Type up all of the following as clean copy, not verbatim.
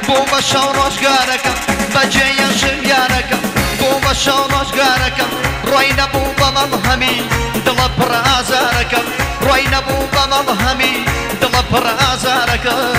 بۆ بە شەو ڕۆژگارەکەم بەجێیە ژیارەکەم بۆ بە شەو ڕۆژگارەکەم ڕۆی نەبوو بەمەڵ هەمی دڵە پڕ ئازارەکەم ڕۆی نەبوو بەمەڵ هەمی دڵە پڕ ئازارەکەم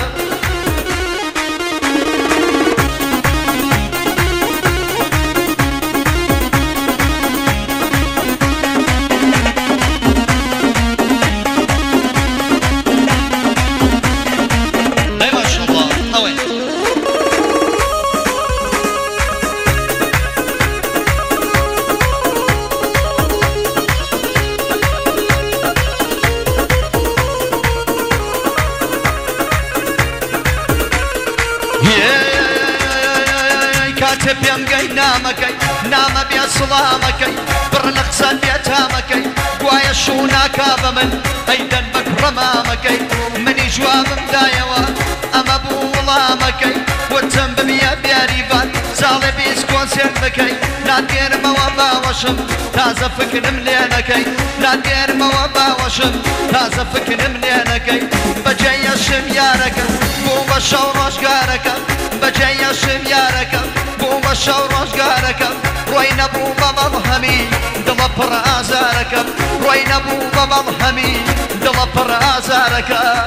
کاتێ پێم گەی نامەکەی نامە بێ سڵامەکەی بڕ لە قسە بێتامەکەی گوایە شوو ناکا بە من ئەیدەن بە کوڕەمامەکەی منی جوابم دایەوە ئەمە بوو وڵامەکەی وتم ببیە بیاریبان ساڵێ بیست کۆنسێرت بکەی نادێرمەوە باوەشم تازە فکرم لێ نەکەی نادێرمەوە باوەشم تازە فکرم لێ نەکەی بەجێیە شمیارەکەم بۆ بە شەو ڕۆژگارەکەم بەجێیە شمیارەکەم بۆ بە شەو ڕۆژگارەکەم ڕۆی نەبوو بەمەڵ هەمی دڵە پڕ ئازارەکەم ڕۆی نەبوو بەمەڵ هەمی دڵە پڕ ئازارەکەم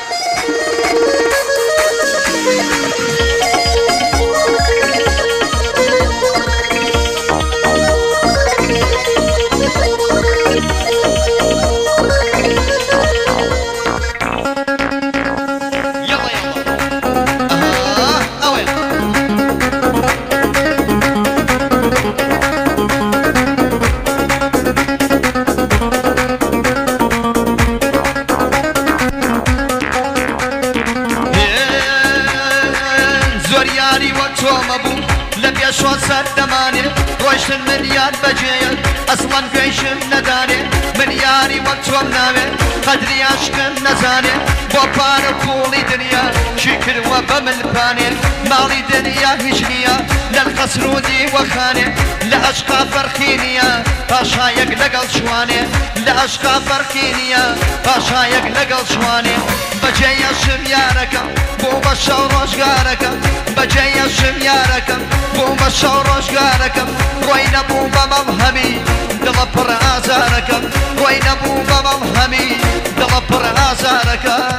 شۆ سەردەمانێ ڕۆیشتن من یاد بەجێیە ئەسڵەن گوێیشم نەدانێ من یاری وەک تۆم ناوێ قەدری عاشقم نەزانێ بۆ پارە پوڵی دنیا چی کردوە بە ملپانێ ماڵی دنیا هیچ نییە لە قەسر و دیوەخانێ لە عەشقا فەرقی نییە پاشایەک لەگەڵ شوانێ لە عەشقا فەرقی نییە پاشایەک لەگەڵ شوانێ بەجێیە شمیارەکەم بۆ بە شەو ڕۆژگارەکەم بەجێیە شمیارەکەم بۆ بە شەو ڕۆژگارەکەم ڕۆی نەبوو بەمەڵ هەمی دڵە پڕ ئازارەکەم ڕۆی نەبوو بەمەڵ هەمی دڵە پڕ ئازارەکەم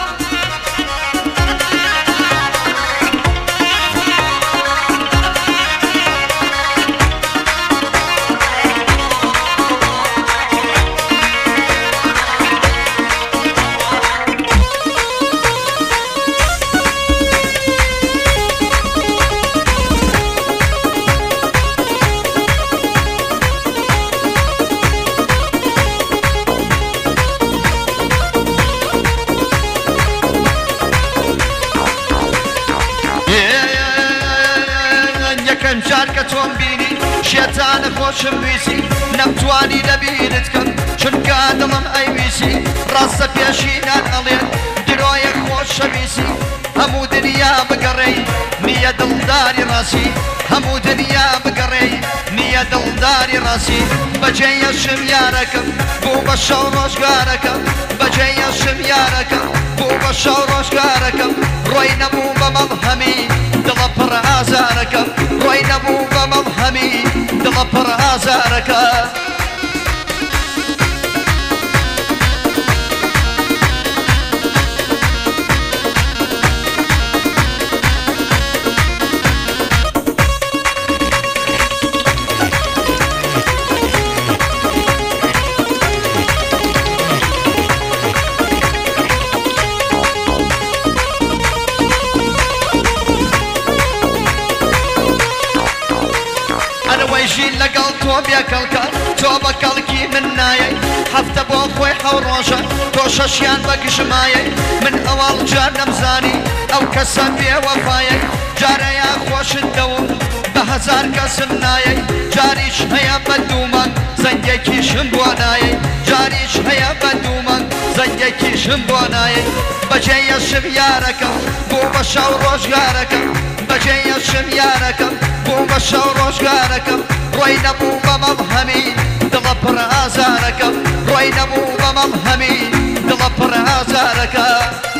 جار کە تۆم بینی شێتانە خۆشم ویسی نەمتوانی لەبیرت کەم چونکە دڵم ئەیویسی ڕاستە پێشینان ئەڵێن درۆیە خۆشەویسی هەموو دنیا بگەڕێی نییە دڵداری ڕاستی هەموو دنیا بگەڕێی نییە دڵداری ڕاستی بەجێیە شمیارەکەم بۆ بە شەو ڕۆژگارەکەم بەجێیە شمیارەکەم بۆ بە شەو ڕۆژگارەکەم ڕۆی نەبوو بەمەڵ هەمی دڵە پڕ ئازارەکەم ڕۆی نەبوو بەمەڵ هەمی دڵە پڕ ئازارەکەم ژین لەگەڵ تۆ بێکەڵکە تۆ بە کەڵکی من نایەی هەفتە بۆ خۆی حەو ڕۆژە تۆ شەشیان بە گژمایەی من ئەوەڵ جار نەمزانی ئەو کەسە بێوەفایەی جارەیە خۆشت دەوم بە هەزار کەسم نایەی جاریش هەیە بە دوومە زەنگێکیشم بۆ نایەی جاریش هەیە بە دوومە زەنگێکیشم بۆ نایەی بەجێیە شمیارەکەم بۆ بە شەو ڕۆژگارەکەم بەجێیە شمیارەکەم بۆ بە شەو ڕۆژگارەکەم ڕۆی نەبوو بەمەڵ هەمی دڵە پڕ ئازارەکەم ڕۆی نەبوو بەمەڵ هەمی دڵە پڕ ئازارەکەم